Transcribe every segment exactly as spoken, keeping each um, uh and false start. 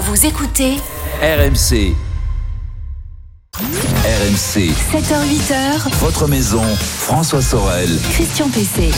Vous écoutez R M C. R M C. sept heures huit heures. Votre maison, François Sorel. Christian Pesset.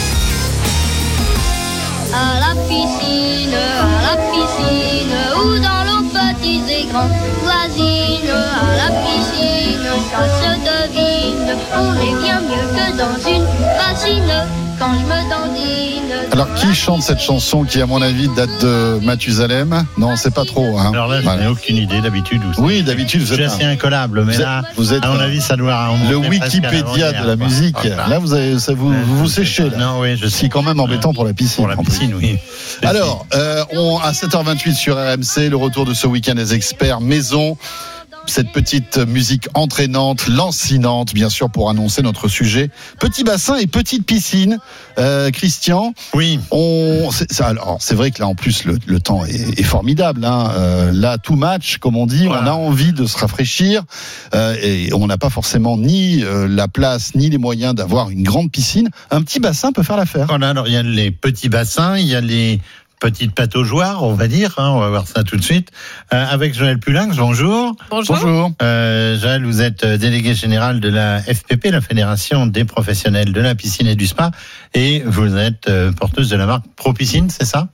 À la piscine, à la piscine, ou dans l'eau petits et grands voisines. À la piscine, ça se devine, on est bien mieux que dans une bassine. Quand je me dandine. Alors qui chante cette chanson qui à mon avis date de Mathusalem? Non, c'est pas trop. Hein. Alors là, je voilà. n'ai aucune idée d'habitude. Vous Oui, savez, d'habitude, vous je suis êtes assez un... incollable, mais vous là, êtes, vous êtes à mon avis, ça doit le Wikipédia de la musique. Voilà. Là, vous avez, ça vous, vous, vous séchez. Là. Non, oui, je Ce qui est quand même embêtant pour la piscine. Pour la piscine, oui. Alors, euh, on, à sept heures vingt-huit sur R M C, le retour de ce week-end des experts maison. Cette petite musique entraînante, lancinante, bien sûr, pour annoncer notre sujet. Petit bassin et petite piscine. Euh, Christian, oui. On, c'est, ça, alors, c'est vrai que là, en plus, le, le temps est, est formidable. Hein. Euh, là, tout match, comme on dit, voilà. On a envie de se rafraîchir euh, et on n'a pas forcément ni euh, la place ni les moyens d'avoir une grande piscine. Un petit bassin peut faire l'affaire. Voilà, alors il y a les petits bassins, il y a les petite pataugeoire, on va dire, hein, on va voir ça tout de suite, euh, avec Joël Pulinx, bonjour. Bonjour. Bonjour. Euh, Joël, vous êtes délégué général de la F P P, la Fédération des professionnels de la piscine et du spa, et vous êtes euh, porteuse de la marque ProPiscine, c'est ça?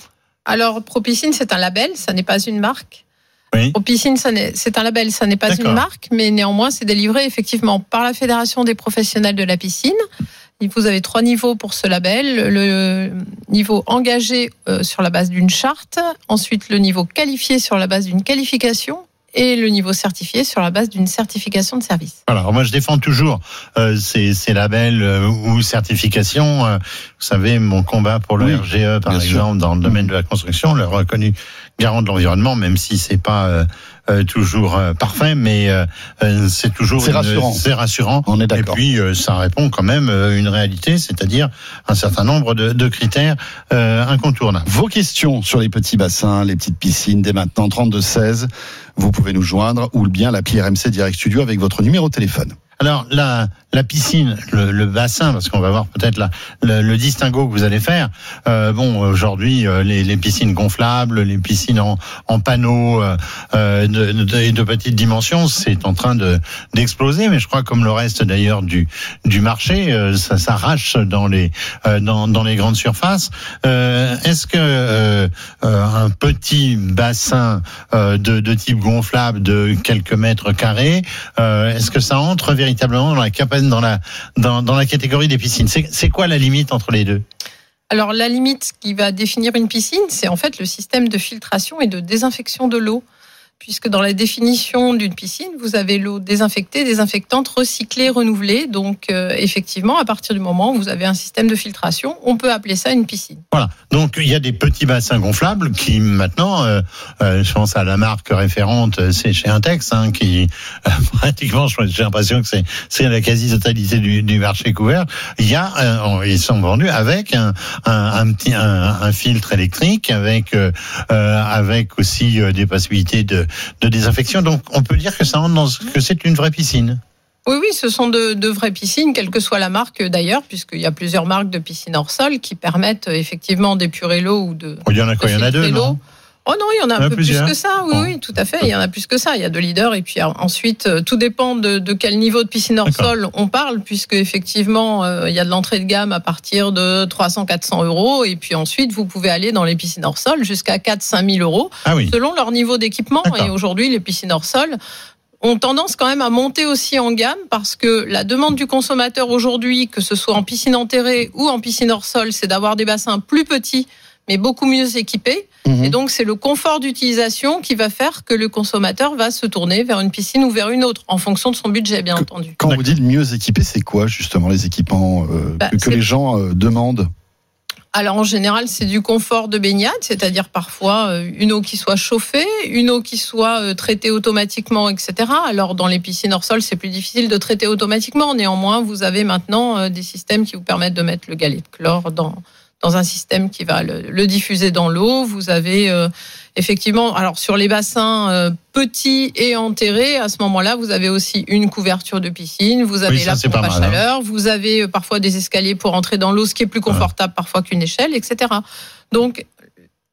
Alors, ProPiscine, c'est un label, ça n'est pas une marque. Oui. ProPiscine, ça n'est, c'est un label, ça n'est pas D'accord. une marque, mais néanmoins, c'est délivré effectivement par la Fédération des professionnels de la piscine. Vous avez trois niveaux pour ce label. Le niveau engagé euh, sur la base d'une charte, ensuite le niveau qualifié sur la base d'une qualification et le niveau certifié sur la base d'une certification de service. Alors moi je défends toujours euh, ces, ces labels euh, ou certifications. Euh, vous savez, mon combat pour le oui, R G E par exemple sûr. Dans le domaine de la construction, le reconnu garant de l'environnement, même si c'est pas euh, euh, toujours euh, parfait, mais euh, c'est toujours c'est une, rassurant. C'est rassurant. On est d'accord. Et puis euh, ça répond quand même à une réalité, c'est-à-dire un certain nombre de, de critères euh, incontournables. Vos questions sur les petits bassins, les petites piscines, dès maintenant trente-deux seize, vous pouvez nous joindre ou bien l'appli R M C Direct Studio avec votre numéro de téléphone. Alors la la piscine, le, le bassin, parce qu'on va voir peut-être la, le, le distinguo que vous allez faire. Euh, bon, aujourd'hui, euh, les, les piscines gonflables, les piscines en, en panneaux euh, de, de, de petite dimension, c'est en train de d'exploser. Mais je crois, comme le reste d'ailleurs du du marché, euh, ça s'arrache dans les euh, dans dans les grandes surfaces. Euh, est-ce que euh, un petit bassin euh, de de type gonflable de quelques mètres carrés, euh, est-ce que ça entre véritablement dans la capacité dans la dans, dans la catégorie des piscines? C'est, c'est quoi la limite entre les deux? Alors la limite qui va définir une piscine, c'est en fait le système de filtration et de désinfection de l'eau. Puisque dans la définition d'une piscine, vous avez l'eau désinfectée, désinfectante, recyclée, renouvelée. Donc, euh, effectivement, à partir du moment où vous avez un système de filtration, on peut appeler ça une piscine. Voilà. Donc, il y a des petits bassins gonflables qui, maintenant, euh, euh, je pense à la marque référente, c'est chez Intex, hein, qui, euh, pratiquement, j'ai l'impression que c'est, c'est la quasi-totalité du, du marché couvert. Il y a, euh, ils sont vendus avec un, un, un petit, un, un filtre électrique, avec, euh, avec aussi euh, des possibilités de de désinfection, donc on peut dire que ça rentre dans que c'est une vraie piscine. Oui, oui, ce sont de, de vraies piscines, quelle que soit la marque d'ailleurs, puisqu'il y a plusieurs marques de piscines hors sol qui permettent effectivement d'épurer l'eau ou de. Oh, il y en a quoi? Il y en a deux, non? Oh non, il y en a un il y en a peu plusieurs. plus que ça, oui, bon. oui, tout à fait. Il y en a plus que ça. Il y a deux leaders et puis ensuite, tout dépend de, de quel niveau de piscine hors D'accord. sol on parle, puisque effectivement, euh, il y a de l'entrée de gamme à partir de trois cents à quatre cents euros et puis ensuite, vous pouvez aller dans les piscines hors sol jusqu'à quatre à cinq mille euros ah oui. selon leur niveau d'équipement. D'accord. Et aujourd'hui, les piscines hors sol ont tendance quand même à monter aussi en gamme parce que la demande du consommateur aujourd'hui, que ce soit en piscine enterrée ou en piscine hors sol, c'est d'avoir des bassins plus petits mais beaucoup mieux équipés. Mmh. Et donc, c'est le confort d'utilisation qui va faire que le consommateur va se tourner vers une piscine ou vers une autre, en fonction de son budget, bien que, entendu. Quand vous dites mieux équipés, c'est quoi, justement, les équipements euh, bah, que, que les gens euh, demandent? Alors, en général, c'est du confort de baignade, c'est-à-dire parfois une eau qui soit chauffée, une eau qui soit traitée automatiquement, et cetera. Alors, dans les piscines hors sol, c'est plus difficile de traiter automatiquement. Néanmoins, vous avez maintenant des systèmes qui vous permettent de mettre le galet de chlore dans... dans un système qui va le, le diffuser dans l'eau. Vous avez euh, effectivement, alors sur les bassins euh, petits et enterrés, à ce moment-là, vous avez aussi une couverture de piscine, vous avez oui, ça, la pompe à mal, chaleur, hein. Vous avez euh, parfois des escaliers pour entrer dans l'eau, ce qui est plus confortable ouais. parfois qu'une échelle, et cetera. Donc,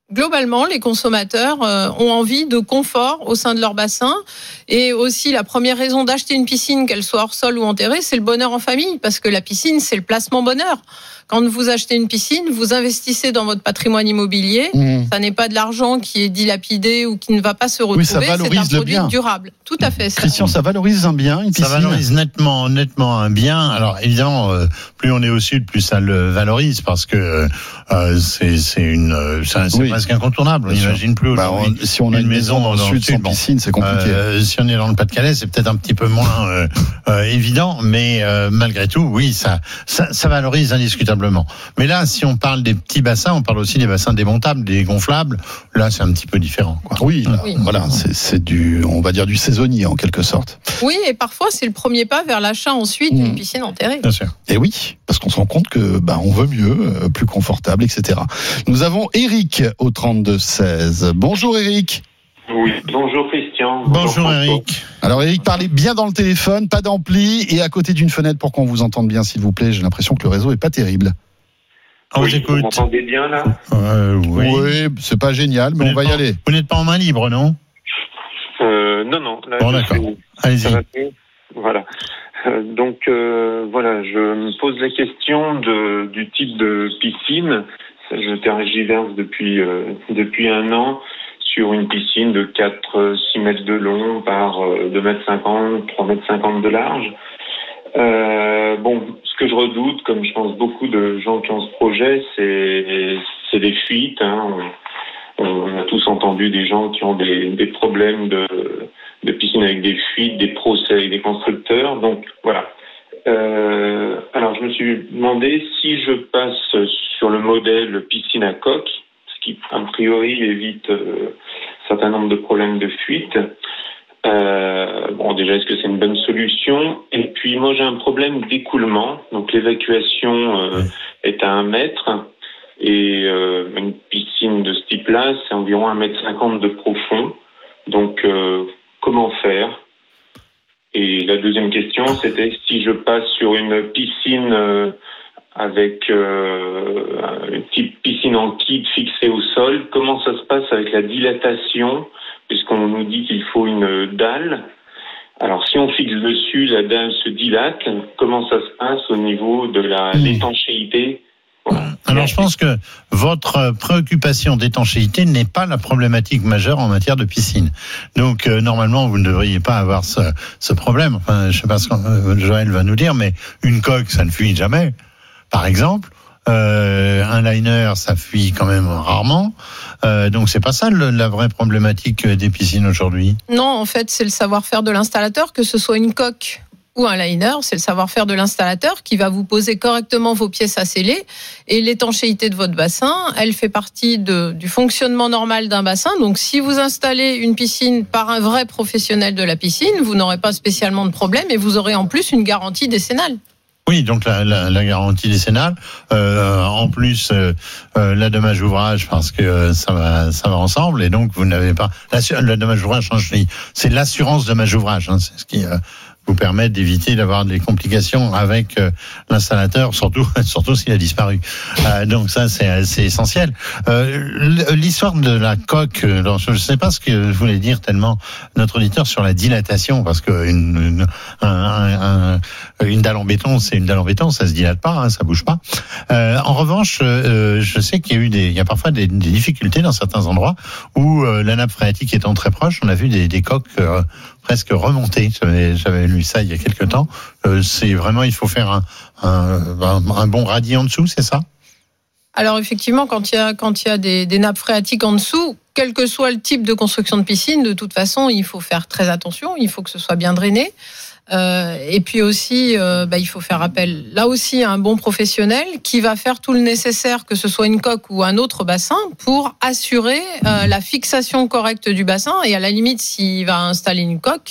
Globalement, les consommateurs euh, ont envie de confort au sein de leur bassin. Et aussi, la première raison d'acheter une piscine, qu'elle soit hors sol ou enterrée, c'est le bonheur en famille. Parce que la piscine, c'est le placement bonheur. Quand vous achetez une piscine, vous investissez dans votre patrimoine immobilier. Mmh. Ça n'est pas de l'argent qui est dilapidé ou qui ne va pas se retrouver. Oui, ça valorise c'est un produit le bien. Durable. Tout à fait. Ça. Christian, ça valorise un bien, une piscine. Ça valorise nettement, nettement un bien. Alors évidemment, euh, plus on est au sud, plus ça le valorise parce que euh, c'est, c'est une, c'est, c'est oui. presque incontournable. On n'imagine plus aujourd'hui. Bah, on, si on a une, une maison, maison dans, dans le sud, sud sans bon, piscine, c'est compliqué. Euh, si on est dans le Pas-de-Calais, c'est peut-être un petit peu moins euh, euh, évident, mais euh, malgré tout, oui, ça, ça, ça valorise indiscutablement. Mais là, si on parle des petits bassins, on parle aussi des bassins démontables, des gonflables. Là, c'est un petit peu différent, quoi. Oui, là, oui. voilà, c'est, c'est du, on va dire du saisonnier en quelque sorte. Oui, et parfois c'est le premier pas vers l'achat ensuite d'une mmh. piscine enterrée. Bien sûr. Et oui, parce qu'on se rend compte que bah on veut mieux, plus confortable, et cetera. Nous avons Eric au trente-deux seize. Bonjour Eric. Oui, bonjour Christian. Bonjour, bonjour Eric. Alors Eric, parlez bien dans le téléphone, pas d'ampli et à côté d'une fenêtre pour qu'on vous entende bien, s'il vous plaît. J'ai l'impression que le réseau est pas terrible. On oui, écoute. Vous m'entendez bien là ? euh, Oui, oui c'est pas génial, mais vous on va y pas, aller. Vous n'êtes pas en main libre, non ? euh, Non, non. Là, bon, d'accord. Suis... Allez-y. Voilà. Euh, donc, euh, voilà, je me pose la question de, du type de piscine. Je tergiverse depuis, euh, depuis un an sur une piscine de quatre à six mètres de long par deux mètres cinquante, trois mètres cinquante de large. Euh, bon, ce que je redoute, comme je pense beaucoup de gens qui ont ce projet, c'est, c'est des fuites. Hein. On, on a tous entendu des gens qui ont des, des problèmes de, de piscine avec des fuites, des procès avec des constructeurs. Donc voilà. Euh, alors je me suis demandé si je passe sur le modèle piscine à coque, ce qui a priori évite euh, un certain nombre de problèmes de fuite. Euh, bon, déjà, est-ce que c'est une bonne solution ? Et puis, moi, j'ai un problème d'écoulement. Donc, l'évacuation euh, est à un mètre. Et euh, une piscine de ce type-là, c'est environ un mètre cinquante de profond. Donc, euh, comment faire ? Et la deuxième question, c'était si je passe sur une piscine euh, avec euh, un type piscine en kit fixée au sol, comment ça se passe avec la dilatation ? Puisqu'on nous dit qu'il faut une dalle. Alors, si on fixe dessus, la dalle se dilate. Comment ça se passe au niveau de la, mmh. l'étanchéité ? Voilà. Alors, je pense que votre préoccupation d'étanchéité n'est pas la problématique majeure en matière de piscine. Donc, euh, normalement, vous ne devriez pas avoir ce, ce problème. Enfin, je ne sais pas ce que euh, Joël va nous dire, mais une coque, ça ne fuit jamais, par exemple. Euh, un liner, ça fuit quand même rarement. Euh, donc c'est pas ça le, la vraie problématique des piscines aujourd'hui. Non, en fait, c'est le savoir-faire de l'installateur, que ce soit une coque ou un liner, c'est le savoir-faire de l'installateur qui va vous poser correctement vos pièces à sceller. Et l'étanchéité de votre bassin, elle fait partie de, du fonctionnement normal d'un bassin. Donc si vous installez une piscine par un vrai professionnel de la piscine, vous n'aurez pas spécialement de problème et vous aurez en plus une garantie décennale. Oui, donc la, la, la garantie décennale, euh, en plus euh, euh, la dommage ouvrage parce que euh, ça va ça va ensemble et donc vous n'avez pas la, la dommage ouvrage, c'est l'assurance dommage ouvrage, hein, c'est ce qui euh, vous permet d'éviter d'avoir des complications avec euh, l'installateur, surtout surtout s'il a disparu. Euh, donc ça c'est c'est essentiel. Euh, l'histoire de la coque, alors, je ne sais pas ce que je voulais dire tellement notre auditeur sur la dilatation, parce que une une, un, un, un, une dalle en béton, c'est une dalle en béton, ça se dilate pas, hein, ça bouge pas. Euh, en revanche, euh, je sais qu'il y a eu des, il y a parfois des, des difficultés dans certains endroits où euh, la nappe phréatique étant très proche, on a vu des, des coques euh, presque remontées. J'avais, j'avais lu ça il y a quelque temps. Euh, c'est vraiment, il faut faire un, un, un, un bon radis en dessous, c'est ça ? Alors effectivement, quand il y a quand il y a des, des nappes phréatiques en dessous, quel que soit le type de construction de piscine, de toute façon, il faut faire très attention. Il faut que ce soit bien drainé. Euh, et puis aussi, euh, bah, il faut faire appel là aussi à un bon professionnel qui va faire tout le nécessaire, que ce soit une coque ou un autre bassin, pour assurer euh, la fixation correcte du bassin. Et à la limite, s'il va installer une coque,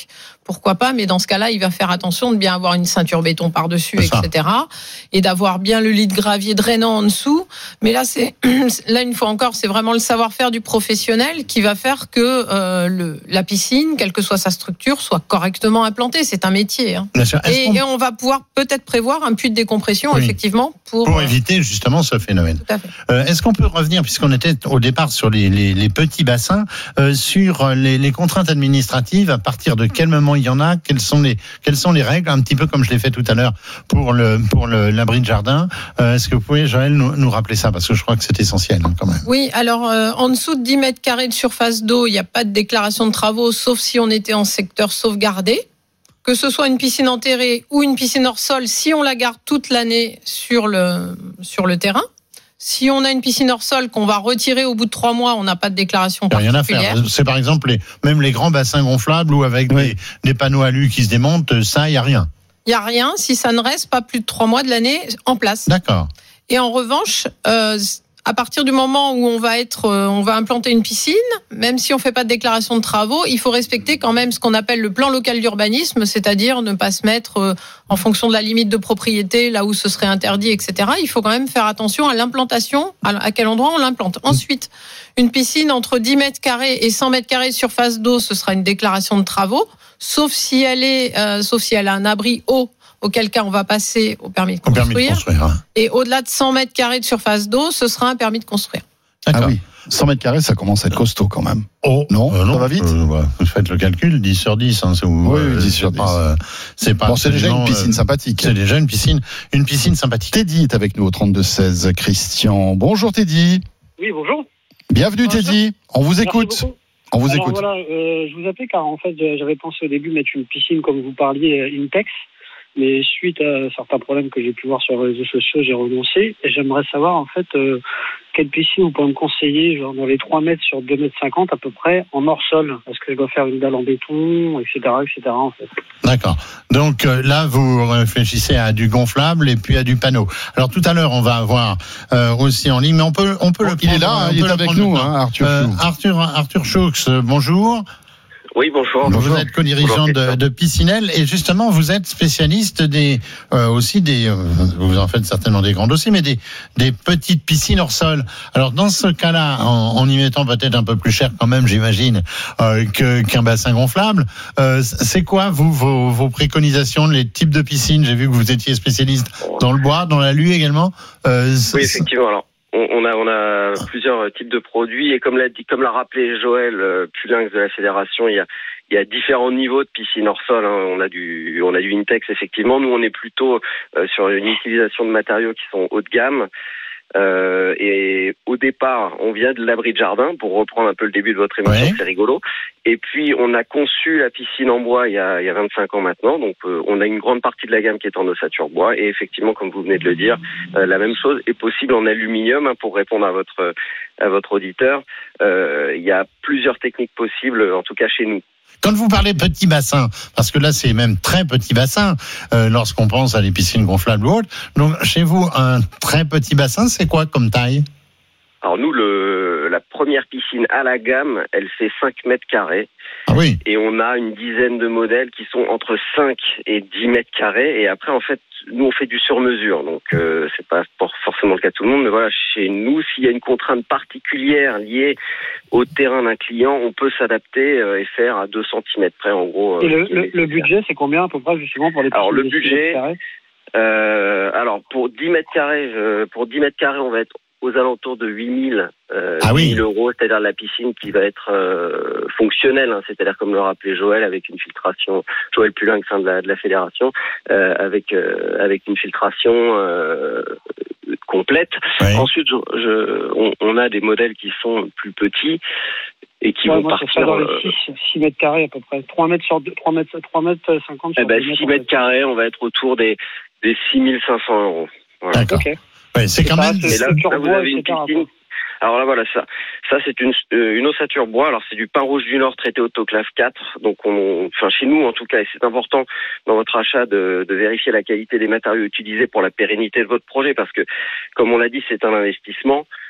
pourquoi pas, mais dans ce cas-là, il va faire attention de bien avoir une ceinture béton par-dessus, C'est et cetera. Et d'avoir bien le lit de gravier drainant en dessous. Mais là, c'est là une fois encore, c'est vraiment le savoir-faire du professionnel qui va faire que euh, le, la piscine, quelle que soit sa structure, soit correctement implantée. C'est un métier. Hein. Bien sûr. Et, qu'on... et on va pouvoir peut-être prévoir un puits de décompression, oui. effectivement, pour, pour éviter justement ce phénomène. Tout à fait. Euh, est-ce qu'on peut revenir, puisqu'on était au départ sur les, les, les petits bassins, euh, sur les, les contraintes administratives, à partir de quel moment il y en a, quelles sont les, quelles sont les règles, un petit peu comme je l'ai fait tout à l'heure pour le, pour le, l'abri de jardin. Euh, est-ce que vous pouvez, Joël, nous, nous rappeler ça, parce que je crois que c'est essentiel, hein, quand même. Oui, alors, euh, en dessous de dix mètres carrés de surface d'eau, il n'y a pas de déclaration de travaux, sauf si on était en secteur sauvegardé. Que ce soit une piscine enterrée ou une piscine hors sol, si on la garde toute l'année sur le, sur le terrain. Si on a une piscine hors sol qu'on va retirer au bout de trois mois, on n'a pas de déclaration Il n'y a particulière. rien à faire. C'est par exemple les, même les grands bassins gonflables ou avec oui. des, des panneaux alu qui se démontent, ça, il n'y a rien. Il n'y a rien si ça ne reste pas plus de trois mois de l'année en place. D'accord. Et en revanche, euh, à partir du moment où on va être, euh, on va implanter une piscine, même si on fait pas de déclaration de travaux, il faut respecter quand même ce qu'on appelle le plan local d'urbanisme, c'est-à-dire ne pas se mettre euh, en fonction de la limite de propriété là où ce serait interdit, et cetera. Il faut quand même faire attention à l'implantation, à, à quel endroit on l'implante. Ensuite, une piscine entre dix mètres carrés et cent mètres carrés de surface d'eau, ce sera une déclaration de travaux, sauf si elle est, euh, sauf si elle a un abri haut, auquel cas on va passer au permis de construire. Permis de construire hein. Et au-delà de cent mètres carrés de surface d'eau, ce sera un permis de construire. D'accord. Ah oui, cent mètres carrés, ça commence à être costaud quand même. Oh, non, euh, non, ça va vite euh, ouais, vous faites le calcul, dix sur dix. Hein, c'est, oui, euh, dix sur c'est pas, euh, c'est pas bon, c'est déjà une piscine euh, sympathique. C'est déjà une piscine, une piscine sympathique. Teddy est avec nous au trente-deux seize. Christian. Bonjour Teddy. Oui, bonjour. Bienvenue Bonjour. Teddy. On vous Merci écoute. beaucoup. On vous Alors, écoute. voilà, euh, je vous appelais car en fait j'avais pensé au début mettre une piscine comme vous parliez, Intex, mais suite à certains problèmes que j'ai pu voir sur les réseaux sociaux, j'ai renoncé. Et j'aimerais savoir en fait euh, quelle piscine vous pouvez me conseiller, genre dans les trois mètres sur deux mètres cinquante à peu près, en hors sol, parce que je dois faire une dalle en béton, et cetera, et cetera en fait. D'accord. Donc euh, là, vous réfléchissez à du gonflable et puis à du panneau. Alors tout à l'heure, on va avoir euh, aussi en ligne, mais on peut, on peut Bon, le il prendre, est là, hein, on il peut est le avec prendre nous, maintenant. hein, Arthur Euh, Choux. Arthur, Arthur Choux, bonjour. Oui, bonjour. Vous bonjour. êtes co-dirigeant de, de Piscinelle et justement vous êtes spécialiste des euh, aussi des euh, vous en faites certainement des grands dossiers mais des des petites piscines hors sol. Alors dans ce cas-là, en, en y mettant peut-être un peu plus cher quand même, j'imagine, euh, que qu'un bassin gonflable, euh, c'est quoi vous vos, vos préconisations, les types de piscines? J'ai vu que vous étiez spécialiste dans le bois, dans l'alu également. Euh, oui, effectivement. Alors. On a, on a plusieurs types de produits et comme l'a dit, comme l'a rappelé Joël euh, Pulinx de la fédération, il y a, il y a différents niveaux de piscine hors sol. Hein. On a du, on a du Intex effectivement. Nous, on est plutôt euh, sur une utilisation de matériaux qui sont haut de gamme. Euh, et au départ, on vient de l'abri de jardin pour reprendre un peu le début de votre émission, ouais. C'est rigolo. Et puis, on a conçu la piscine en bois il y a, il y a vingt-cinq ans maintenant. Donc, euh, on a une grande partie de la gamme qui est en ossature bois. Et effectivement, comme vous venez de le dire, euh, la même chose est possible en aluminium. Hein, pour répondre à votre à votre auditeur, euh, il y a plusieurs techniques possibles, en tout cas chez nous. Quand vous parlez petit bassin, parce que là c'est même très petit bassin, euh, lorsqu'on pense à des piscines gonflables ou autres, donc chez vous un très petit bassin, c'est quoi comme taille ? Alors nous, le, la première piscine à la gamme, elle fait cinq mètres carrés. Ah oui. Et on a une dizaine de modèles qui sont entre cinq et dix mètres carrés. Et après, en fait, nous, on fait du sur-mesure. Donc, euh, c'est pas forcément le cas de tout le monde. Mais voilà, chez nous, s'il y a une contrainte particulière liée au terrain d'un client, on peut s'adapter euh, et faire à deux centimètres près, en gros. Et le, le, le budget, c'est combien à peu près, justement, pour les piscines? Alors, le budget, euh, alors, pour dix mètres carrés, euh, pour dix mètres carrés, on va être aux alentours de huit mille, euh, ah oui. huit mille euros, c'est-à-dire la piscine qui va être euh, fonctionnelle, hein, c'est-à-dire comme le rappelait Joël, avec une filtration, Joël Pulinx de la, de la fédération, euh, avec euh, avec une filtration euh, complète. Oui. Ensuite, je, je, on, on a des modèles qui sont plus petits et qui ouais, vont moi, partir ça dans les six mètres carrés à peu près, trois mètres sur trois mètres, trois mètres cinquante. Eh ben, six mètres carrés, on va être autour des des six mille cinq cents euros. Voilà. D'accord. Okay. Ouais, c'est quand même. Et là, là, vous avez une piscine. Alors là, voilà, ça, ça c'est une euh, une ossature bois. Alors c'est du pin rouge du Nord traité autoclave quatre. Donc, on, enfin chez nous en tout cas, et c'est important dans votre achat de, de vérifier la qualité des matériaux utilisés pour la pérennité de votre projet, parce que, comme on l'a dit, c'est un investissement.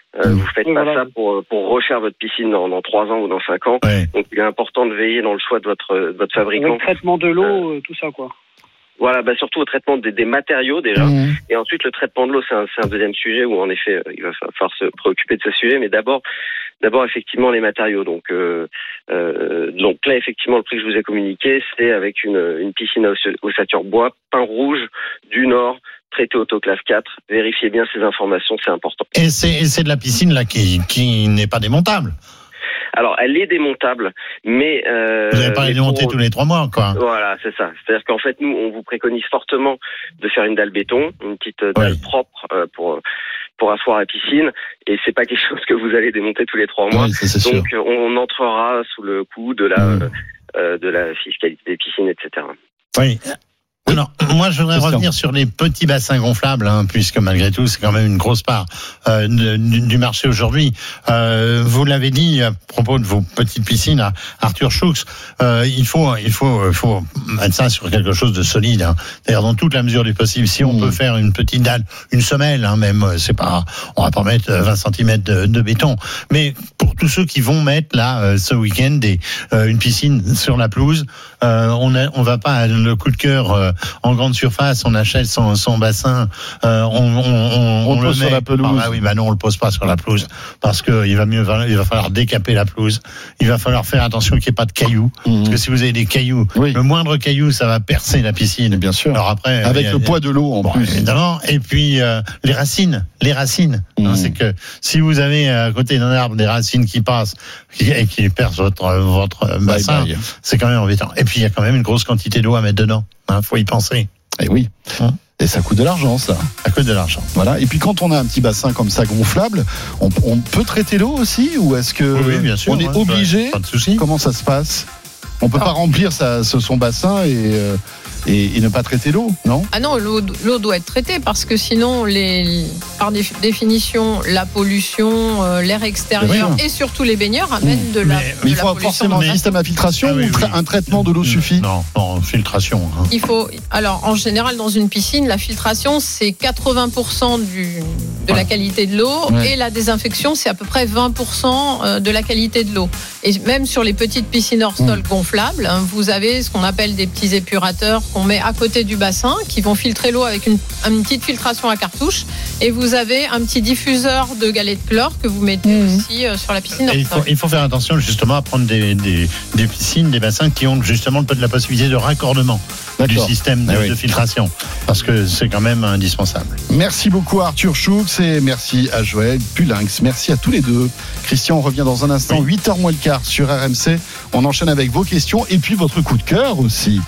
Euh, vous faites pas voilà. ça pour pour refaire votre piscine dans, dans trois ans ou dans cinq ans. Ouais. Donc il est important de veiller dans le choix de votre de votre fabricant. Le traitement de l'eau, euh, tout ça, quoi. Voilà, bah surtout au traitement des, des matériaux déjà, Mmh. et ensuite le traitement de l'eau, c'est un, c'est un deuxième sujet où en effet il va falloir se préoccuper de ce sujet, mais d'abord, d'abord effectivement les matériaux. Donc, euh, euh, donc là effectivement le prix que je vous ai communiqué, c'est avec une, une piscine à ossature bois, pain rouge du Nord, traité autoclave quatre. Vérifiez bien ces informations, c'est important. Et c'est, et c'est de la piscine là qui, qui n'est pas démontable. Alors elle est démontable, mais euh, Vous n'allez pas mais les démonter pour- tous les trois mois, quoi. Voilà, c'est ça. C'est-à-dire qu'en fait, nous, on vous préconise fortement de faire une dalle béton, une petite dalle Oui. propre euh, pour pour asseoir la piscine, et c'est pas quelque chose que vous allez démonter tous les trois mois. Oui, ça, c'est sûr. Donc, euh, on entrera sous le coup de la Mmh. euh, de la fiscalité des piscines, et cetera. Oui. Alors, moi, je voudrais Christian. revenir sur les petits bassins gonflables, hein, puisque malgré tout, c'est quand même une grosse part euh, de- du, du marché aujourd'hui. Euh, vous l'avez dit à propos de vos petites piscines, à Arthur Schux, euh, il faut, il faut, il faut mettre ça sur quelque chose de solide. Hein. C'est-à-dire dans toute la mesure du possible. Si on Mmh. peut faire une petite dalle, une semelle, hein, même, euh, c'est pas, on va pas mettre vingt centimètres de, de béton. Mais pour tous ceux qui vont mettre là euh, ce week-end des, euh, une piscine sur la pelouse, euh, on a, on va pas le coup de cœur. Euh, en grande surface, on achète son, son bassin, euh, on, on, on, On le pose met sur la pelouse. Ah, bah oui, bah non, on le pose pas sur la pelouse parce que il va mieux, il va falloir décaper la pelouse. Il va falloir faire attention qu'il n'y ait pas de cailloux, Mmh. parce que si vous avez des cailloux, Oui. le moindre caillou, ça va percer la piscine. Bien sûr. Alors après, Avec il y a- le poids de l'eau en Bon, plus. évidemment. Et puis euh, les racines, les racines. Mmh. Hein, c'est que si vous avez à côté d'un arbre des racines qui passent qui- et qui percent votre votre bassin, bye. c'est quand même embêtant. Et puis il y a quand même une grosse quantité d'eau à mettre dedans. Hein, faut y penser. Et oui. Hein. Et ça coûte de l'argent, ça. À cause de l'argent. Voilà. Et puis quand on a un petit bassin comme ça gonflable, on, on peut traiter l'eau aussi, ou est-ce que Oui, oui, bien sûr, on est ouais, obligé? pas de souci. Comment ça se passe? On peut pas remplir sa, ce- son bassin et, euh, et, et ne pas traiter l'eau, non? Ah non, l'eau, l'eau doit être traitée parce que sinon, les, par dé- définition, la pollution, euh, l'air extérieur Oui. et surtout les baigneurs amènent de la, Mais- de Mais il la faut pollution forcément dans un le système à filtration Ah oui, ou tra- oui. un traitement de l'eau suffit? Non, non, filtration. Hein. Il faut, alors en général dans une piscine, la filtration c'est quatre-vingts pour cent du, de Voilà. la qualité de l'eau Ouais. et la désinfection c'est à peu près vingt pour cent de la qualité de l'eau. Et même sur les petites piscines hors sol gonflables, hein, vous avez ce qu'on appelle des petits épurateurs qu'on met à côté du bassin qui vont filtrer l'eau avec une, une petite filtration à cartouche. Et vous avez un petit diffuseur de galets de chlore que vous mettez aussi euh, sur la piscine hors Et il, faut, sol. il faut faire attention justement à prendre des, des, des piscines, des bassins qui ont justement la possibilité de raccordement du D'accord. système de, Ah oui. de filtration, parce que c'est quand même indispensable. Merci beaucoup à Arthur Schux et merci à Joël Pulinx. Merci à tous les deux. Christian, on revient dans un instant, Oui. huit heures moins le quart sur R M C. On enchaîne avec vos questions et puis votre coup de cœur aussi.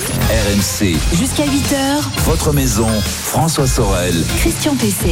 R M C, Jusqu'à huit heures, votre maison, François Sorel. Christian Pesset.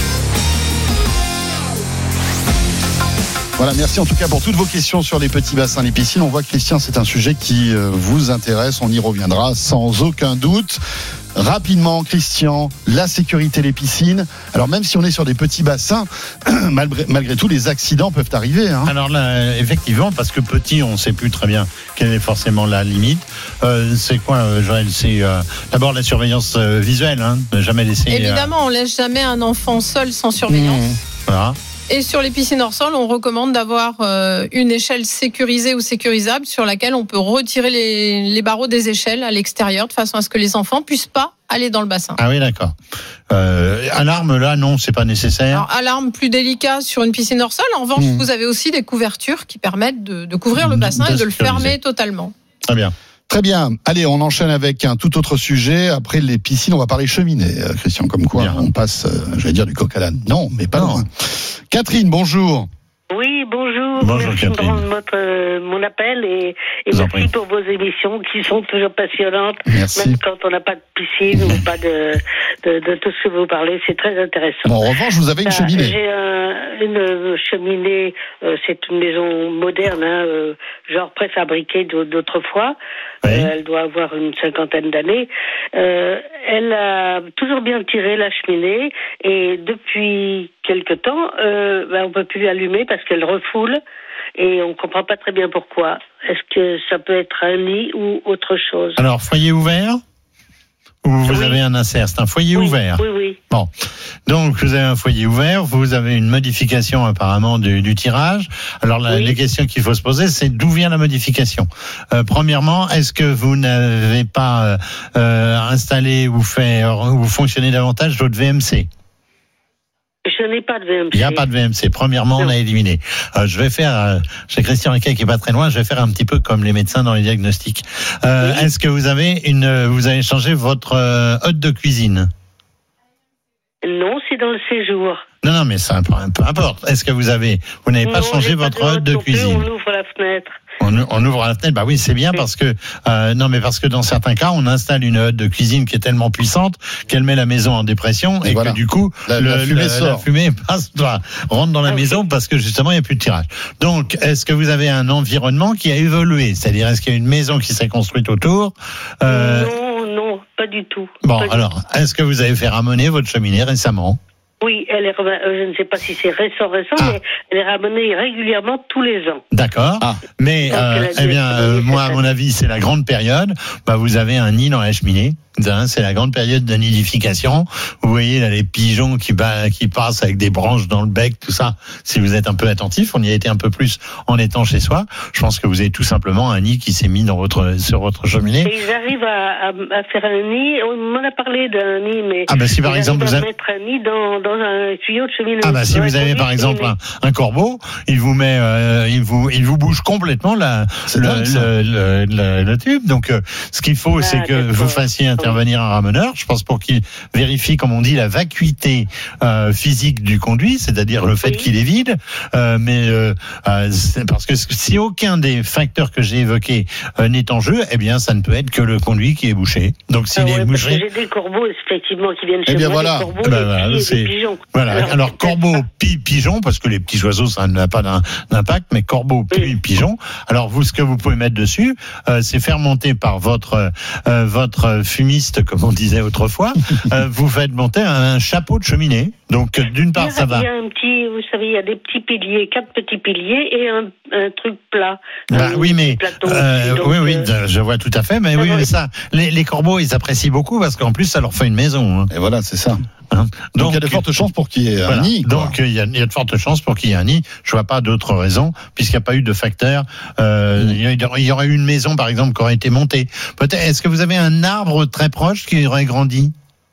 Voilà, merci en tout cas pour toutes vos questions sur les petits bassins, les piscines. On voit que Christian, c'est un sujet qui euh, vous intéresse. On y reviendra sans aucun doute. Rapidement, Christian, la sécurité des piscines. Alors même si on est sur des petits bassins, malgré, malgré tout, les accidents peuvent arriver. Hein. Alors là, effectivement, parce que petit, on ne sait plus très bien quelle est forcément la limite. Euh, c'est quoi, euh, Joël? C'est euh, d'abord la surveillance euh, visuelle, hein, ne jamais laisser. euh, Évidemment, on laisse jamais un enfant seul sans surveillance. Mmh. voilà. Et sur les piscines hors sol, on recommande d'avoir euh, une échelle sécurisée ou sécurisable sur laquelle on peut retirer les, les barreaux des échelles à l'extérieur de façon à ce que les enfants puissent pas aller dans le bassin. Ah oui, d'accord. Euh, alarme, là, non, c'est pas nécessaire. Alors, alarme plus délicat sur une piscine hors sol. En revanche, Mmh. vous avez aussi des couvertures qui permettent de, de couvrir le bassin De et de le sécuriser. fermer totalement. Très bien. Très bien. Allez, on enchaîne avec un tout autre sujet. Après les piscines, on va parler cheminée, euh, Christian. Comme quoi, Bien. on passe, euh, j'allais dire du coq à l'âne. Non, mais pas Non. loin. Catherine, bonjour. Oui, bonjour. Bonjour, merci de Catherine. prendre votre, euh, mon appel et, et Je vous en merci prie. pour vos émissions qui sont toujours passionnantes. Merci. Même quand on n'a pas de piscine ou pas de, de, de tout ce que vous parlez, c'est très intéressant. Bon, en revanche, vous avez une Bah, cheminée. J'ai un, une cheminée, euh, c'est une maison moderne, hein, euh, genre préfabriquée d'au- d'autrefois. Oui. Euh, elle doit avoir une cinquantaine d'années. Euh, elle a toujours bien tiré la cheminée et depuis quelque temps, euh, ben, on peut plus l'allumer parce qu'elle refoule et on comprend pas très bien pourquoi. Est-ce que ça peut être un lit ou autre chose? Alors, foyer ouvert? ou vous Oui. avez un insert? C'est un foyer Oui, ouvert. Oui, oui. Bon, donc vous avez un foyer ouvert, vous avez une modification apparemment du, du tirage. Alors la, Oui. les questions qu'il faut se poser, c'est d'où vient la modification. Euh, premièrement, est-ce que vous n'avez pas euh, installé ou fait ou fonctionné davantage votre V M C? Je n'ai pas de V M C. Il n'y a pas de V M C. Premièrement, Non. on a éliminé. Euh, je vais faire, euh, chez Christian Riquet qui est pas très loin, je vais faire un petit peu comme les médecins dans les diagnostics. Euh, Oui. Est-ce que vous avez une, vous avez changé votre euh, hotte de cuisine? Non, c'est dans le séjour. Non, non, mais ça, peu, peu importe. Est-ce que vous avez, vous n'avez pas Non, changé j'ai pas votre hotte de non plus, cuisine? On ouvre la fenêtre. On, on ouvre la fenêtre, bah oui, c'est bien Oui. parce que euh, non, mais parce que dans certains cas, on installe une hotte de cuisine qui est tellement puissante qu'elle met la maison en dépression et, Et voilà. que du coup, La- le- la fumée la, sort. la fumée passe, enfin, rentre dans la Ah, ok. maison parce que justement, il n'y a plus de tirage. Donc, est-ce que vous avez un environnement qui a évolué? C'est-à-dire, est-ce qu'il y a une maison qui s'est construite autour? Euh, Non, non, pas du tout. bon, Pas du alors, est-ce que vous avez fait ramener votre cheminée récemment? Oui, elle est, rema- euh, je ne sais pas si c'est récent, récent, Ah. mais elle est ramenée régulièrement tous les ans. D'accord. Ah. Mais Donc, euh, elle a dû eh bien, être euh, réveillée moi, à cette mon année. avis, c'est la grande période. Bah, vous avez un nid dans la cheminée. Hein, c'est la grande période de nidification. Vous voyez là les pigeons qui, bah, qui passent avec des branches dans le bec, tout ça. Si vous êtes un peu attentif, on y a été un peu plus en étant chez soi. Je pense que vous avez tout simplement un nid qui s'est mis dans votre sur votre cheminée. Et ils arrivent à, à, à faire un nid. On m'en a parlé d'un nid, mais Ah bah si par ils exemple arrivent vous à avez mettre un nid dans, dans un tuyau de cheminée. ah bah si Dans vous un avez conduit par de exemple cheminée. un, un corbeau, il vous met, euh, il vous, il vous bouge complètement la, C'est le, dingue, ça. le, le, le, le tube. Donc euh, ce qu'il faut, Ah, c'est que d'accord. vous fassiez intervenir un rameneur. Je pense pour qu'il vérifie, comme on dit, la vacuité euh, physique du conduit, c'est-à-dire le fait Oui. qu'il est vide. Euh, mais euh, euh, c'est parce que si aucun des facteurs que j'ai évoqués euh, n'est en jeu, eh bien ça ne peut être que le conduit qui est bouché. Donc s'il Ah ouais, est parce que bouché. j'ai des corbeaux effectivement qui viennent chez Eh bien, moi, voilà. des corbeaux, Eh ben des voilà, petits et c'est- des pigeons. Voilà. Alors, corbeau, pi, pigeon, parce que les petits oiseaux, ça n'a pas d'im- d'impact, mais corbeau, puis Oui. pigeon. Alors, vous, ce que vous pouvez mettre dessus, euh, c'est faire monter par votre euh, votre fumiste, comme on disait autrefois, euh, vous faites monter un chapeau de cheminée. Donc, euh, d'une Il y part, a- ça va. Il y a un petit, vous savez, il y a des petits piliers, quatre petits piliers et un, un truc plat. Bah, Un oui, mais plateau euh, au-dessus, donc, oui, oui, euh, je vois tout à fait. Mais ça oui, va, mais oui. ça, les, les corbeaux, ils apprécient beaucoup parce qu'en plus, ça leur fait une maison. Hein. Et voilà, c'est ça. Hein. Donc, il y a de fortes chances pour qu'il y ait Voilà. un nid. quoi. Donc il y, a, il y a de fortes chances pour qu'il y ait un nid. Je vois pas d'autre raison puisqu'il n'y a pas eu de facteur. Euh, Mm. il, y a- il y aurait eu une maison par exemple qui aurait été montée. Peut-être. Est-ce que vous avez un arbre très proche qui aurait grandi?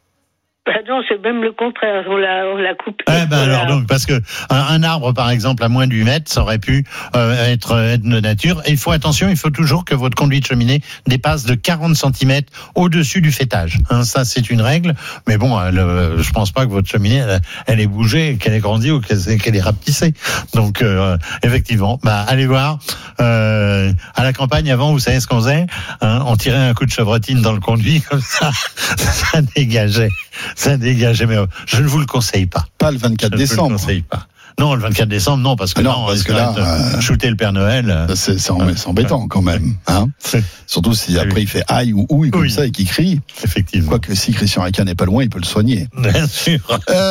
bah non, c'est même le contraire. On l'a, on l'a coupé. Eh ben Voilà. alors donc parce que un, un arbre par exemple à moins de huit mètres ça aurait pu euh, être, être de nature. Et il faut attention, il faut toujours que votre conduit de cheminée dépasse de quarante centimètres au-dessus du fêtage. Hein, ça c'est une règle. Mais bon, elle, euh, je pense pas que votre cheminée elle, elle ait bougé, qu'elle ait grandi ou qu'elle, qu'elle ait rapetissé. Donc euh, effectivement, bah allez voir. Euh, à la campagne avant, vous savez ce qu'on faisait, hein, on tirait un coup de chevrotine dans le conduit comme ça, ça dégageait. Ça dégageait, mais je ne vous le conseille pas. Pas le vingt-quatre Je ne vous le décembre. conseille pas. Non, le vingt-quatre décembre, non, parce que Non, non, parce on que là, risquerait de euh, shooter le Père Noël. euh, C'est, c'est, embê- c'est embêtant quand même. Hein. C'est- Surtout si Oui. après il fait aïe ou ouille comme Oui. ça et qu'il crie. Effectivement. Quoique si Christian Rica n'est pas loin, il peut le soigner. Bien sûr. Euh,